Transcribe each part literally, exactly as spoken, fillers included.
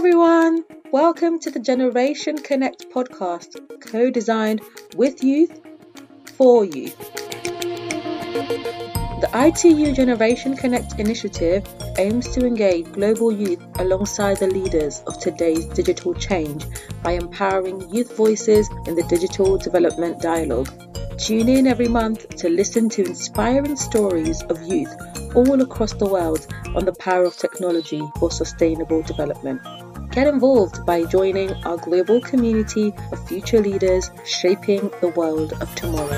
everyone, welcome to the Generation Connect podcast, co-designed with youth, for youth. The I T U Generation Connect initiative aims to engage global youth alongside the leaders of today's digital change by empowering youth voices in the digital development dialogue. Tune in every month to listen to inspiring stories of youth all across the world on the power of technology for sustainable development. Get involved by joining our global community of future leaders shaping the world of tomorrow.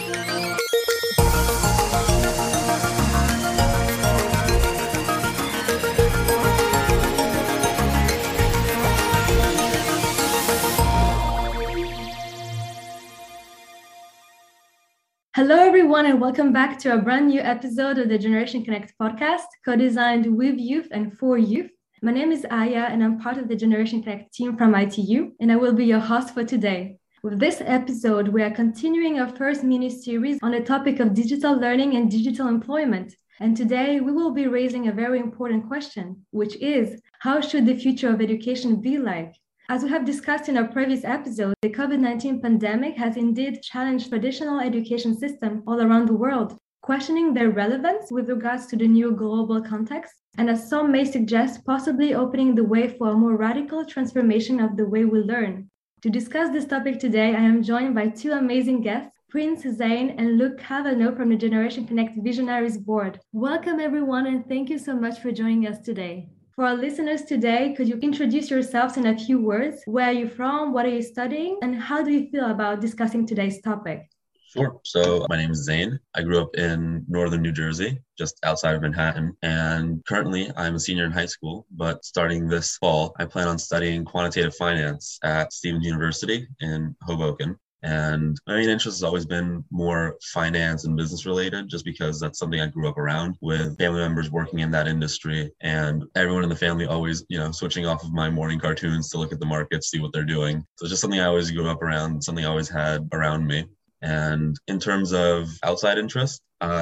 Hello, everyone, and welcome back to a brand new episode of the Generation Connect podcast, co-designed with youth and for youth. My name is Aya, and I'm part of the Generation Connect team from I T U, and I will be your host for today. With this episode, we are continuing our first mini-series on the topic of digital learning and digital employment. And today, we will be raising a very important question, which is, how should the future of education be like? As we have discussed in our previous episode, the COVID nineteen pandemic has indeed challenged traditional education systems all around the world, questioning their relevance with regards to the new global context, and as some may suggest, possibly opening the way for a more radical transformation of the way we learn. To discuss this topic today, I am joined by two amazing guests, Prince Zain and Luke Cavanaugh from the Generation Connect Visionaries Board. Welcome, everyone, and thank you so much for joining us today. For our listeners today, could you introduce yourselves in a few words? Where are you from? What are you studying? And how do you feel about discussing today's topic? Sure. So my name is Zain. I grew up in northern New Jersey, just outside of Manhattan. And currently I'm a senior in high school, but starting this fall, I plan on studying quantitative finance at Stevens University in Hoboken. And my main interest has always been more finance and business related, just because that's something I grew up around with family members working in that industry, and everyone in the family always, you know, switching off of my morning cartoons to look at the markets, see what they're doing. So it's just something I always grew up around, something I always had around me. And in terms of outside interest,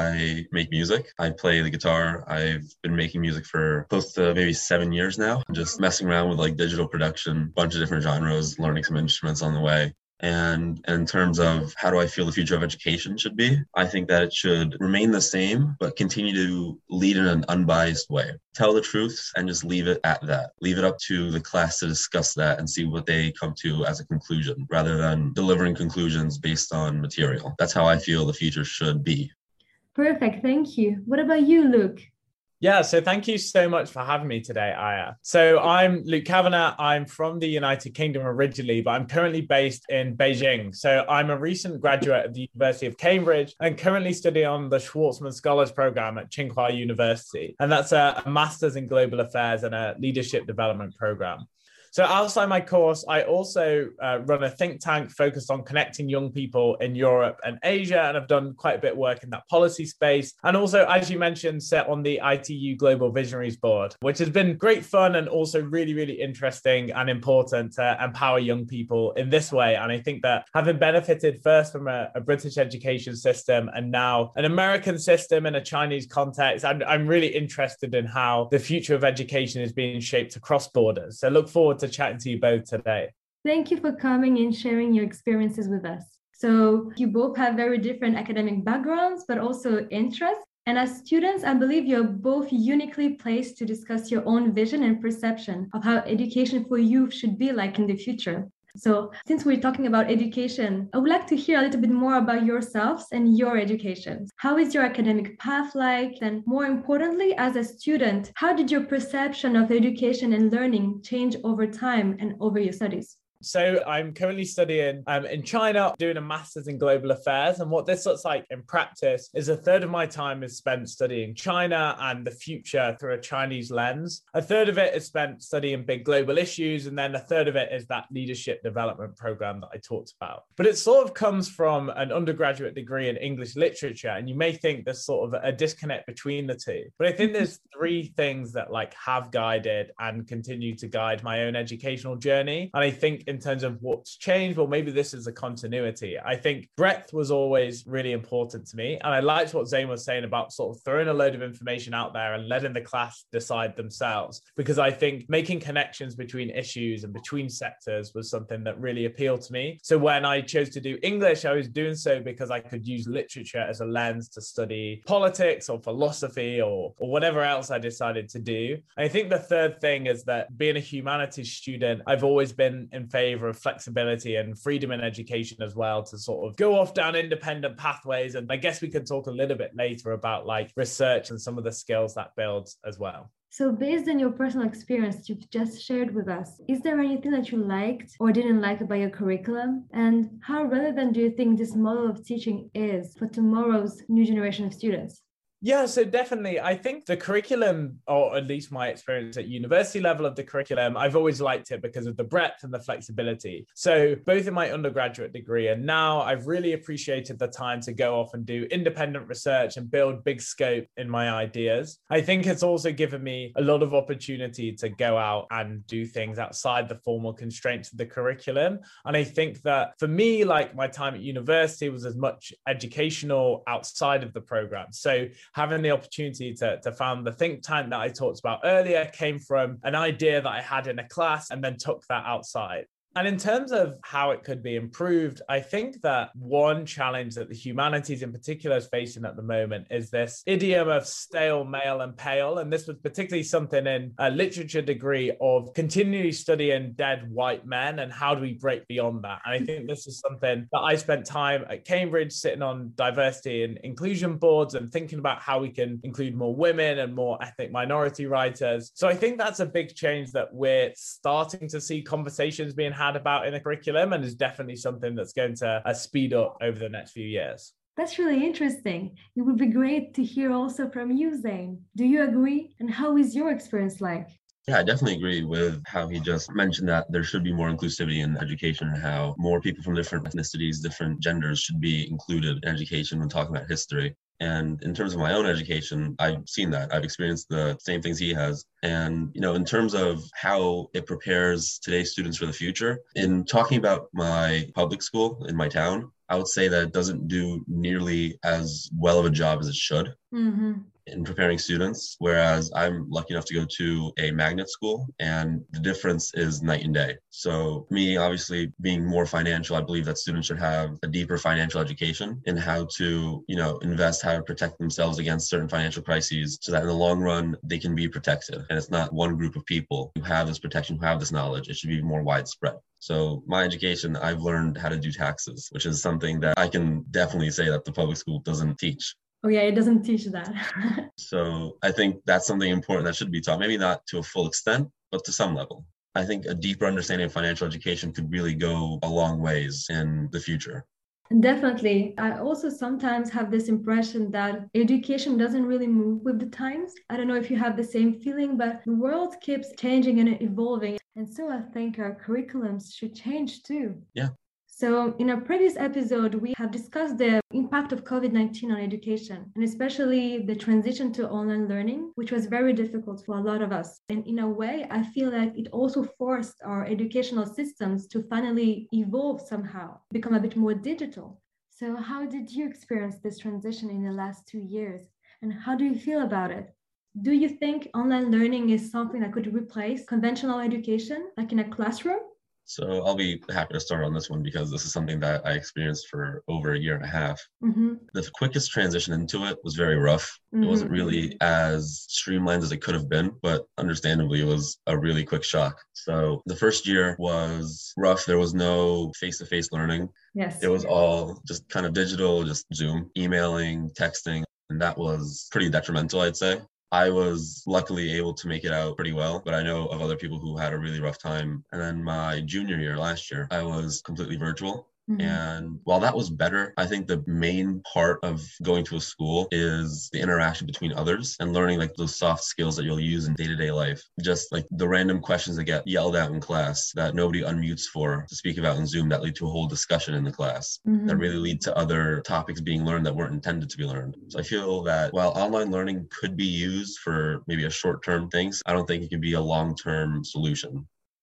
I make music. I play the guitar. I've been making music for close to maybe seven years now, just messing around with like digital production, bunch of different genres, learning some instruments on the way. And in terms of how do I feel the future of education should be, I think that it should remain the same, but continue to lead in an unbiased way. Tell the truth and just leave it at that. Leave it up to the class to discuss that and see what they come to as a conclusion, rather than delivering conclusions based on material. That's how I feel the future should be. Perfect. Thank you. What about you, Luke? Yeah, so thank you so much for having me today, Aya. So I'm Luke Cavanaugh. I'm from the United Kingdom originally, but I'm currently based in Beijing. So I'm a recent graduate of the University of Cambridge and currently study on the Schwarzman Scholars Program at Tsinghua University. And that's a Master's in Global Affairs and a Leadership Development Program. So outside my course, I also uh, run a think tank focused on connecting young people in Europe and Asia, and I've done quite a bit of work in that policy space. And also, as you mentioned, set on the I T U Global Visionaries Board, which has been great fun and also really, really interesting and important to empower young people in this way. And I think that having benefited first from a, a British education system and now an American system in a Chinese context, I'm, I'm really interested in how the future of education is being shaped across borders. So look forward to to chatting to you both today. Thank you for coming and sharing your experiences with us. So you both have very different academic backgrounds, but also interests. And as students, I believe you're both uniquely placed to discuss your own vision and perception of how education for youth should be like in the future. So since we're talking about education, I would like to hear a little bit more about yourselves and your education. How is your academic path like? And more importantly, as a student, how did your perception of education and learning change over time and over your studies? So I'm currently studying um, in China, doing a master's in global affairs. And what this looks like in practice is a third of my time is spent studying China and the future through a Chinese lens. A third of it is spent studying big global issues. And then a third of it is that leadership development program that I talked about. But it sort of comes from an undergraduate degree in English literature. And you may think there's sort of a disconnect between the two. But I think there's three things that like have guided and continue to guide my own educational journey. And I think in terms of what's changed, well, maybe this is a continuity. I think breadth was always really important to me. And I liked what Zane was saying about sort of throwing a load of information out there and letting the class decide themselves, because I think making connections between issues and between sectors was something that really appealed to me. So when I chose to do English, I was doing so because I could use literature as a lens to study politics or philosophy or, or whatever else I decided to do. I think the third thing is that being a humanities student, I've always been in favor of flexibility and freedom in education as well, to sort of go off down independent pathways. And I guess we could talk a little bit later about like research and some of the skills that builds as well. So based on your personal experience you've just shared with us, is there anything that you liked or didn't like about your curriculum? And how relevant do you think this model of teaching is for tomorrow's new generation of students? Yeah, so definitely. I think the curriculum, or at least my experience at university level of the curriculum, I've always liked it because of the breadth and the flexibility. So both in my undergraduate degree and now, I've really appreciated the time to go off and do independent research and build big scope in my ideas. I think it's also given me a lot of opportunity to go out and do things outside the formal constraints of the curriculum. And I think that for me, like my time at university was as much educational outside of the program. So having the opportunity to, to found the think tank that I talked about earlier came from an idea that I had in a class and then took that outside. And in terms of how it could be improved, I think that one challenge that the humanities in particular is facing at the moment is this idiom of stale, male and pale. And this was particularly something in a literature degree of continually studying dead white men and how do we break beyond that. And I think this is something that I spent time at Cambridge sitting on diversity and inclusion boards and thinking about how we can include more women and more ethnic minority writers. So I think that's a big change that we're starting to see conversations being had had about in the curriculum, and is definitely something that's going to uh, speed up over the next few years. That's really interesting. It would be great to hear also from you, Zane. Do you agree? And how is your experience like? Yeah, I definitely agree with how he just mentioned that there should be more inclusivity in education and how more people from different ethnicities, different genders should be included in education when talking about history. And in terms of my own education, I've seen that. I've experienced the same things he has. And, you know, in terms of how it prepares today's students for the future, in talking about my public school in my town, I would say that it doesn't do nearly as well of a job as it should. Mm-hmm. in preparing students, whereas I'm lucky enough to go to a magnet school and the difference is night and day. So me, obviously being more financial, I believe that students should have a deeper financial education in how to, you know, invest, how to protect themselves against certain financial crises so that in the long run, they can be protected. And it's not one group of people who have this protection, who have this knowledge. It should be more widespread. So my education, I've learned how to do taxes, which is something that I can definitely say that the public school doesn't teach. Oh yeah, it doesn't teach that. So I think that's something important that should be taught, maybe not to a full extent, but to some level. I think a deeper understanding of financial education could really go a long ways in the future. Definitely. I also sometimes have this impression that education doesn't really move with the times. I don't know if you have the same feeling, but the world keeps changing and evolving. And so I think our curriculums should change too. Yeah. So in our previous episode, we have discussed the impact of COVID nineteen on education, and especially the transition to online learning, which was very difficult for a lot of us. And in a way, I feel like it also forced our educational systems to finally evolve somehow, become a bit more digital. So how did you experience this transition in the last two years? And how do you feel about it? Do you think online learning is something that could replace conventional education, like in a classroom? So I'll be happy to start on this one because this is something that I experienced for over a year and a half. Mm-hmm. The quickest transition into it was very rough. Mm-hmm. It wasn't really as streamlined as it could have been, but understandably, it was a really quick shock. So the first year was rough. There was no face-to-face learning. Yes. It was all just kind of digital, just Zoom, emailing, texting, and that was pretty detrimental, I'd say. I was luckily able to make it out pretty well, but I know of other people who had a really rough time. And then my junior year last year, I was completely virtual. Mm-hmm. And while that was better, I think the main part of going to a school is the interaction between others and learning like those soft skills that you'll use in day-to-day life. Just like the random questions that get yelled out in class that nobody unmutes for to speak about in Zoom that lead to a whole discussion in the class, mm-hmm. that really lead to other topics being learned that weren't intended to be learned. So I feel that while online learning could be used for maybe a short-term things, I don't think it can be a long-term solution.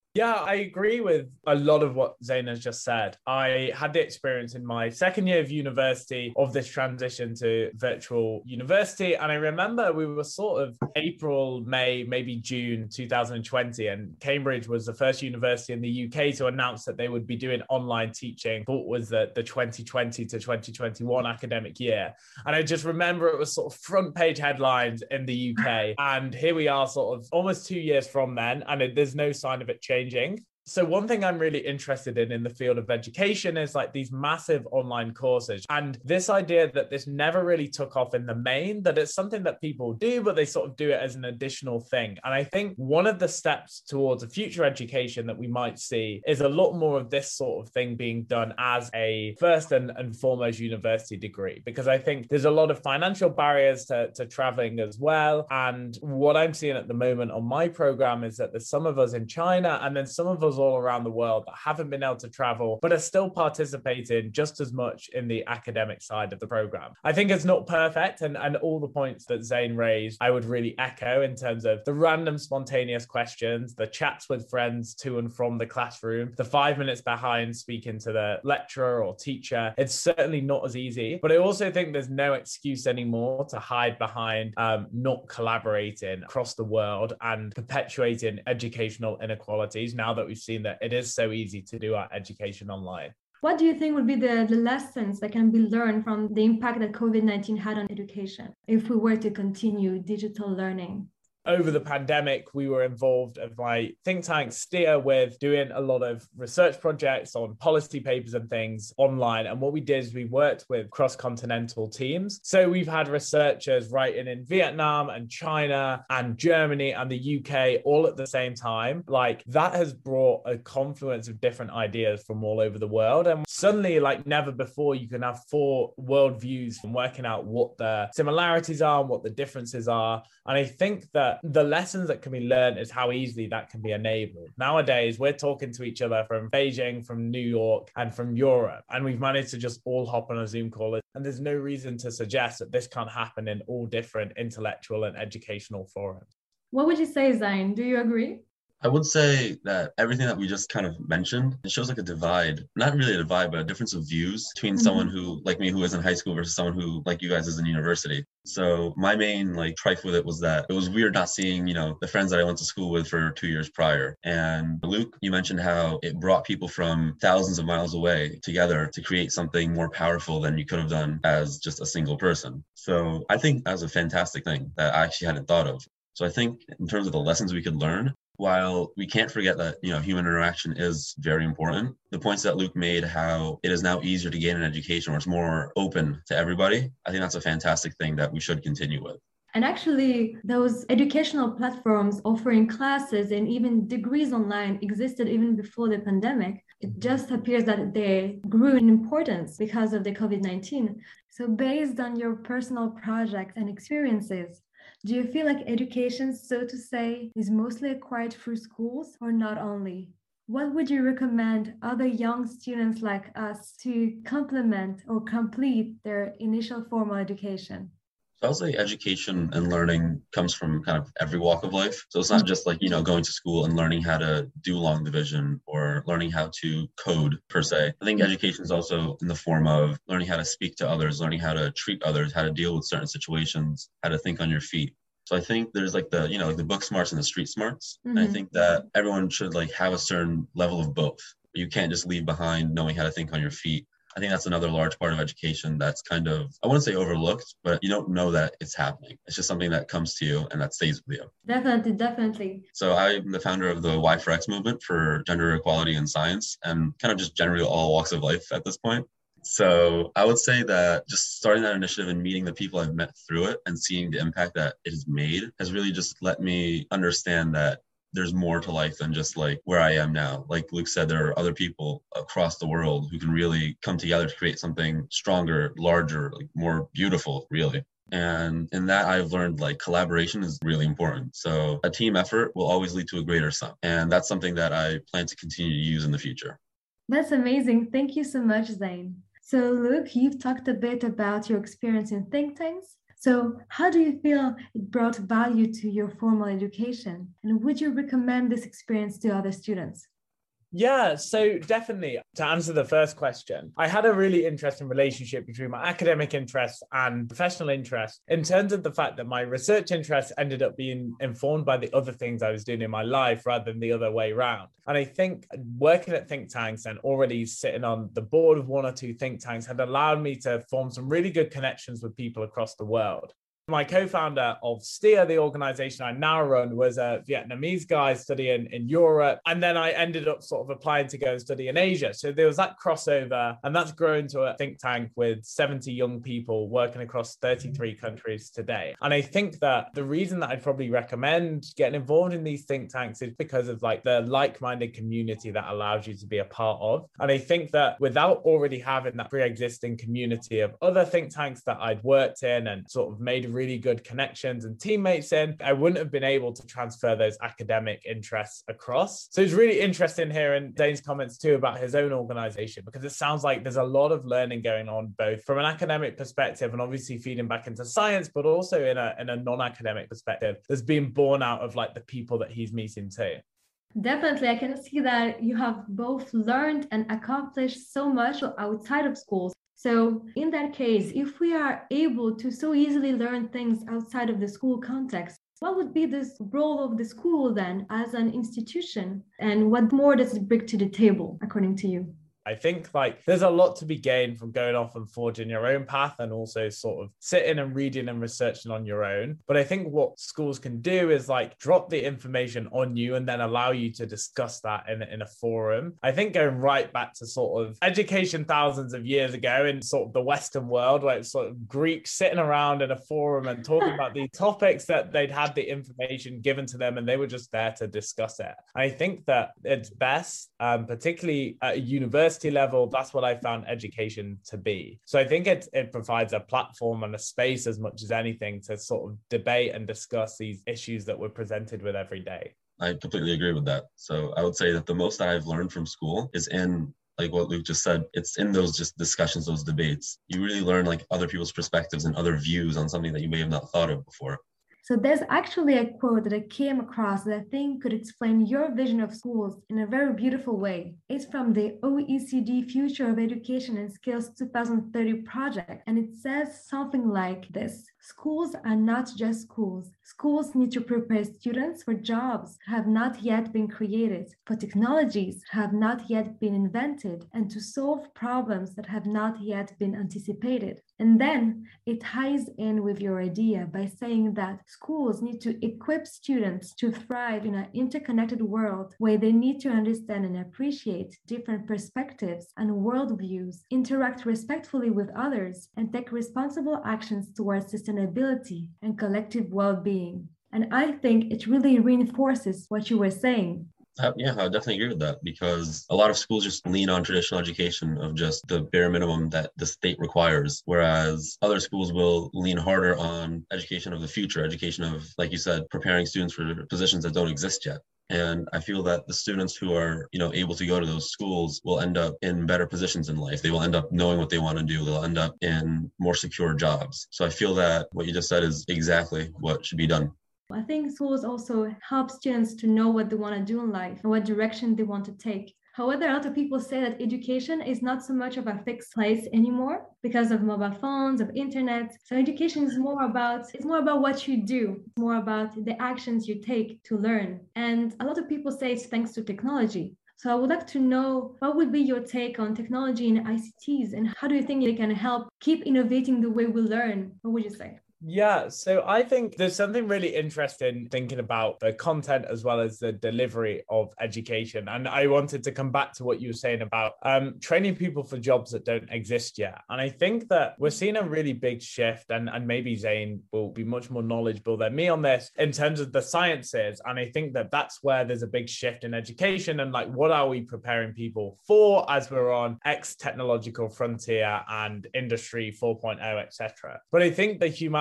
Yeah, I agree with a lot of what Zain has just said. I had the experience in my second year of university of this transition to virtual university. And I remember we were sort of April, May, maybe June two thousand twenty. And Cambridge was the first university in the U K to announce that they would be doing online teaching. Thought was the, the twenty twenty to twenty twenty-one academic year. And I just remember it was sort of front page headlines in the U K. And here we are sort of almost two years from then. And it, there's no sign of it changing. So one thing I'm really interested in in the field of education is like these massive online courses. And this idea that this never really took off in the main, that it's something that people do, but they sort of do it as an additional thing. And I think one of the steps towards a future education that we might see is a lot more of this sort of thing being done as a first and, and foremost university degree, because I think there's a lot of financial barriers to, to traveling as well. And what I'm seeing at the moment on my program is that there's some of us in China and then some of us all around the world that haven't been able to travel, but are still participating just as much in the academic side of the program. I think it's not perfect, and, and all the points that Zain raised, I would really echo in terms of the random spontaneous questions, the chats with friends to and from the classroom, the five minutes behind speaking to the lecturer or teacher. It's certainly not as easy, but I also think there's no excuse anymore to hide behind um, not collaborating across the world and perpetuating educational inequalities now that we've seen that it is so easy to do our education online. What do you think would be the, the lessons that can be learned from the impact that COVID nineteen had on education if we were to continue digital learning? Over the pandemic, we were involved at my think tank Steer with doing a lot of research projects on policy papers and things online. And what we did is we worked with cross-continental teams. So we've had researchers writing in Vietnam and China and Germany and the U K all at the same time. Like that has brought a confluence of different ideas from all over the world. And suddenly, like never before, you can have four worldviews and working out what the similarities are and what the differences are. And I think that the lessons that can be learned is how easily that can be enabled. Nowadays, we're talking to each other from Beijing, from New York, and from Europe, and we've managed to just all hop on a Zoom call. And there's no reason to suggest that this can't happen in all different intellectual and educational forums. What would you say, Zain? Do you agree? I would say that everything that we just kind of mentioned, it shows like a divide, not really a divide, but a difference of views between mm-hmm. someone who, like me, who is in high school versus someone who, like you guys, is in university. So my main like tripe with it was that it was weird not seeing, you know, the friends that I went to school with for two years prior. And Luke, you mentioned how it brought people from thousands of miles away together to create something more powerful than you could have done as just a single person. So I think that was a fantastic thing that I actually hadn't thought of. So I think in terms of the lessons we could learn, while we can't forget that, you know, human interaction is very important, the points that Luke made, how it is now easier to gain an education where it's more open to everybody, I think that's a fantastic thing that we should continue with. And actually, those educational platforms offering classes and even degrees online existed even before the pandemic. It just appears that they grew in importance because of the COVID nineteen. So based on your personal projects and experiences, do you feel like education, so to say, is mostly acquired through schools or not only? What would you recommend other young students like us to complement or complete their initial formal education? So I'll say education and learning comes from kind of every walk of life. So it's not just like, you know, going to school and learning how to do long division or learning how to code per se. I think education is also in the form of learning how to speak to others, learning how to treat others, how to deal with certain situations, how to think on your feet. So I think there's like the, you know, like the book smarts and the street smarts. Mm-hmm. And I think that everyone should like have a certain level of both. You can't just leave behind knowing how to think on your feet. I think that's another large part of education that's kind of, I wouldn't say overlooked, but you don't know that it's happening. It's just something that comes to you and that stays with you. Definitely, definitely. So I'm the founder of the Y four X movement for gender equality in science and kind of just generally all walks of life at this point. So I would say that just starting that initiative and meeting the people I've met through it and seeing the impact that it has made has really just let me understand that there's more to life than just like where I am now. Like Luke said, there are other people across the world who can really come together to create something stronger, larger, like more beautiful, really. And in that, I've learned like collaboration is really important. So a team effort will always lead to a greater sum. And that's something that I plan to continue to use in the future. That's amazing. Thank you so much, Zain. So Luke, you've talked a bit about your experience in think tanks. So how do you feel it brought value to your formal education? And would you recommend this experience to other students? Yeah, so definitely to answer the first question, I had a really interesting relationship between my academic interests and professional interests in terms of the fact that my research interests ended up being informed by the other things I was doing in my life rather than the other way around. And I think working at think tanks and already sitting on the board of one or two think tanks had allowed me to form some really good connections with people across the world. My co-founder of STEER, the organization I now run, was a Vietnamese guy studying in Europe. And then I ended up sort of applying to go and study in Asia. So there was that crossover, and that's grown to a think tank with seventy young people working across thirty-three countries today. And I think that the reason that I'd probably recommend getting involved in these think tanks is because of like the like-minded community that allows you to be a part of. And I think that without already having that pre-existing community of other think tanks that I'd worked in and sort of made really good connections and teammates in, I wouldn't have been able to transfer those academic interests across. So it's really interesting hearing Dane's comments too about his own organization, because it sounds like there's a lot of learning going on, both from an academic perspective and obviously feeding back into science, but also in a, in a non-academic perspective that's being born out of like the people that he's meeting too. Definitely, I can see that you have both learned and accomplished so much outside of schools. So in that case, if we are able to so easily learn things outside of the school context, what would be this role of the school then as an institution? And what more does it bring to the table, according to you? I think like there's a lot to be gained from going off and forging your own path and also sort of sitting and reading and researching on your own. But I think what schools can do is like drop the information on you and then allow you to discuss that in, in a forum. I think going right back to sort of education thousands of years ago in sort of the Western world, where it's sort of Greeks sitting around in a forum and talking about these topics that they'd had the information given to them and they were just there to discuss it. I think that it's best, um, particularly at a university level, that's what I found education to be. So I think it, it provides a platform and a space as much as anything to sort of debate and discuss these issues that we're presented with every day. I completely agree with that. So I would say that the most I've learned from school is in, like what Luke just said, it's in those just discussions, those debates. You really learn like other people's perspectives and other views on something that you may have not thought of before. So there's actually a quote that I came across that I think could explain your vision of schools in a very beautiful way. It's from the O E C D Future of Education and Skills two thousand thirty project, and it says something like this: schools are not just schools. Schools need to prepare students for jobs that have not yet been created, for technologies that have not yet been invented, and to solve problems that have not yet been anticipated. And then it ties in with your idea by saying that schools need to equip students to thrive in an interconnected world where they need to understand and appreciate different perspectives and worldviews, interact respectfully with others, and take responsible actions towards sustainability and collective well-being. And I think it really reinforces what you were saying. Uh, yeah, I definitely agree with that, because a lot of schools just lean on traditional education of just the bare minimum that the state requires, whereas other schools will lean harder on education of the future, education of, like you said, preparing students for positions that don't exist yet. And I feel that the students who are, you know, able to go to those schools will end up in better positions in life. They will end up knowing what they want to do. They'll end up in more secure jobs. So I feel that what you just said is exactly what should be done. I think schools also help students to know what they want to do in life and what direction they want to take. However, a lot of people say that education is not so much of a fixed place anymore because of mobile phones, of internet. So education is more about, it's more about what you do, it's more about the actions you take to learn. And a lot of people say it's thanks to technology. So I would like to know, what would be your take on technology and I C Ts, and how do you think it can help keep innovating the way we learn? What would you say? Yeah, so I think there's something really interesting thinking about the content as well as the delivery of education. And I wanted to come back to what you were saying about um, training people for jobs that don't exist yet. And I think that we're seeing a really big shift, and, and maybe Zane will be much more knowledgeable than me on this in terms of the sciences. And I think that that's where there's a big shift in education, and like, what are we preparing people for as we're on X technological frontier and industry four point oh, et cetera. But I think the humanity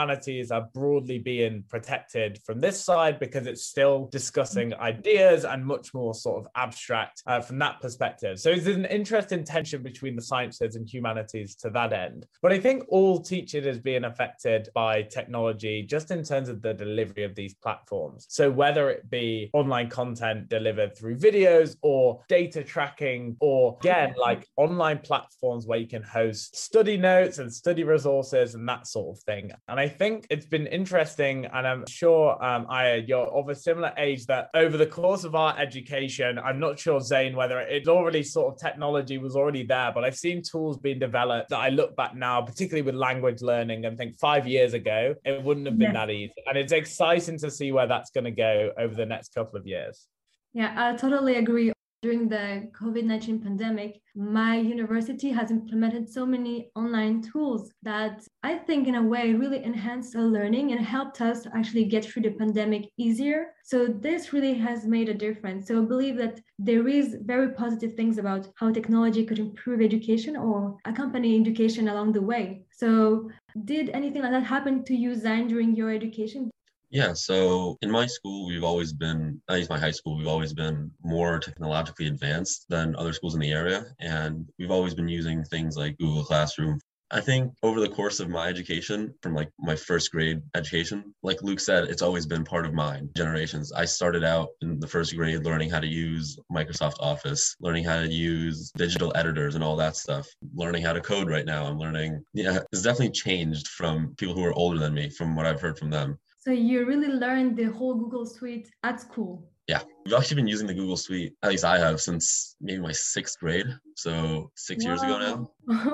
humanities are broadly being protected from this side because it's still discussing ideas and much more sort of abstract uh, from that perspective. So there's an interesting tension between the sciences and humanities to that end. But I think all teaching is being affected by technology just in terms of the delivery of these platforms. So whether it be online content delivered through videos or data tracking, or again, like online platforms where you can host study notes and study resources and that sort of thing. And I think it's been interesting, and I'm sure, um, Aya, you're of a similar age, that over the course of our education, I'm not sure, Zane, whether it's already sort of technology was already there, but I've seen tools being developed that I look back now, particularly with language learning, and think five years ago, it wouldn't have been yes. that easy. And it's exciting to see where that's going to go over the next couple of years. Yeah, I totally agree. During the COVID nineteen pandemic, my university has implemented so many online tools that I think in a way really enhanced our learning and helped us actually get through the pandemic easier. So this really has made a difference. So I believe that there is very positive things about how technology could improve education or accompany education along the way. So did anything like that happen to you, Zain, during your education? Yeah, so in my school, we've always been, at least my high school, we've always been more technologically advanced than other schools in the area. And we've always been using things like Google Classroom. I think over the course of my education, from like my first grade education, like Luke said, it's always been part of my generations. I started out in the first grade learning how to use Microsoft Office, learning how to use digital editors and all that stuff, learning how to code right now. I'm learning, yeah, it's definitely changed from people who are older than me, from what I've heard from them. So you really learned the whole Google Suite at school? Yeah, we've actually been using the Google Suite, at least I have, since maybe my sixth grade. So six wow. years ago now.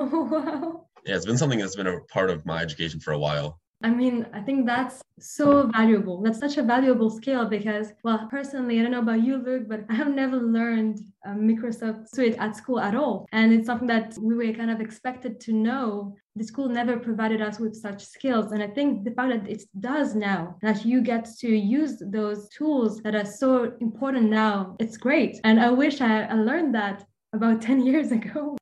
Wow. Yeah, it's been something that's been a part of my education for a while. I mean, I think that's so valuable. That's such a valuable skill because, well, personally, I don't know about you, Luke, but I have never learned uh, Microsoft Suite at school at all. And it's something that we were kind of expected to know. The school never provided us with such skills. And I think the fact that it does now, that you get to use those tools that are so important now, it's great. And I wish I, I learned that about ten years ago.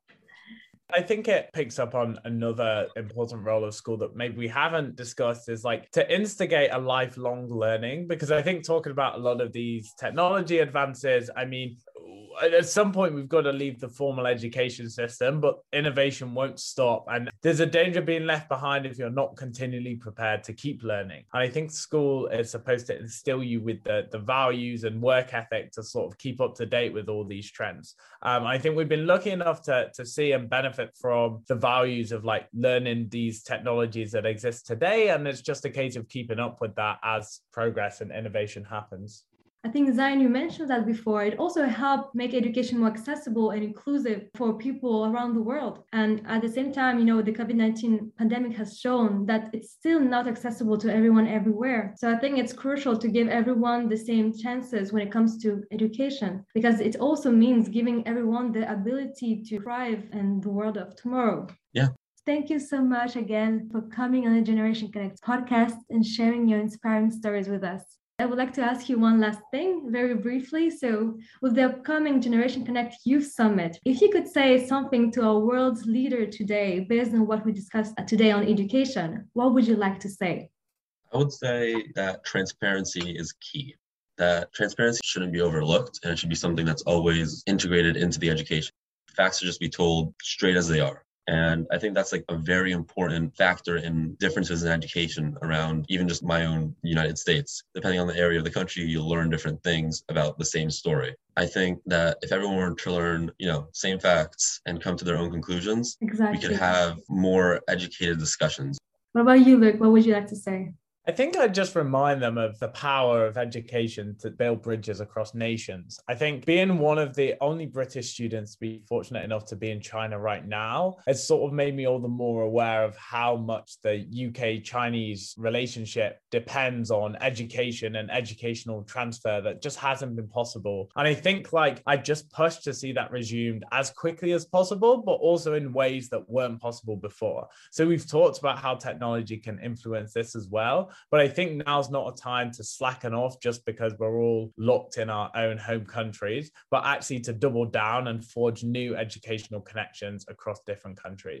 I think it picks up on another important role of school that maybe we haven't discussed, is like to instigate a lifelong learning, because I think talking about a lot of these technology advances, I mean, at some point we've got to leave the formal education system, but innovation won't stop. And there's a danger being left behind if you're not continually prepared to keep learning. And I think school is supposed to instill you with the, the values and work ethic to sort of keep up to date with all these trends. Um, I think we've been lucky enough to, to see and benefit from the values of like learning these technologies that exist today. And it's just a case of keeping up with that as progress and innovation happens. I think, Zain, you mentioned that before. It also helped make education more accessible and inclusive for people around the world. And at the same time, you know, the COVID nineteen pandemic has shown that it's still not accessible to everyone everywhere. So I think it's crucial to give everyone the same chances when it comes to education, because it also means giving everyone the ability to thrive in the world of tomorrow. Yeah. Thank you so much again for coming on the Generation Connect podcast and sharing your inspiring stories with us. I would like to ask you one last thing very briefly. So with the upcoming Generation Connect Youth Summit, if you could say something to our world's leader today based on what we discussed today on education, what would you like to say? I would say that transparency is key. That transparency shouldn't be overlooked, and it should be something that's always integrated into the education. Facts should just be told straight as they are. And I think that's like a very important factor in differences in education around even just my own United States. Depending on the area of the country, you'll learn different things about the same story. I think that if everyone were to learn, you know, same facts and come to their own conclusions, exactly. we could have more educated discussions. What about you, Luke? What would you like to say? I think I'd just remind them of the power of education to build bridges across nations. I think being one of the only British students to be fortunate enough to be in China right now has sort of made me all the more aware of how much the U K-Chinese relationship depends on education and educational transfer that just hasn't been possible. And I think like I just pushed to see that resumed as quickly as possible, but also in ways that weren't possible before. So we've talked about how technology can influence this as well. But I think now's not a time to slacken off just because we're all locked in our own home countries, but actually to double down and forge new educational connections across different countries.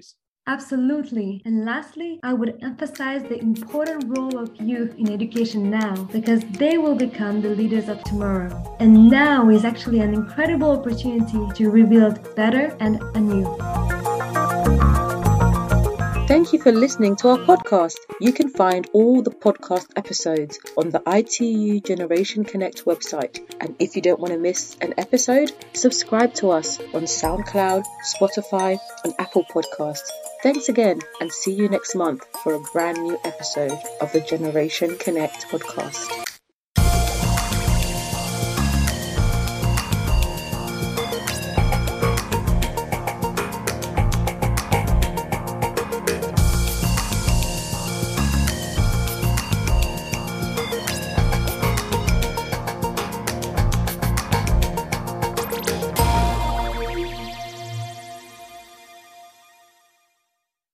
Absolutely. And lastly, I would emphasize the important role of youth in education now, because they will become the leaders of tomorrow. And now is actually an incredible opportunity to rebuild better and anew. Thank you for listening to our podcast. You can find all the podcast episodes on the I T U Generation Connect website. And if you don't want to miss an episode, subscribe to us on SoundCloud, Spotify, and Apple Podcasts. Thanks again, and see you next month for a brand new episode of the Generation Connect podcast.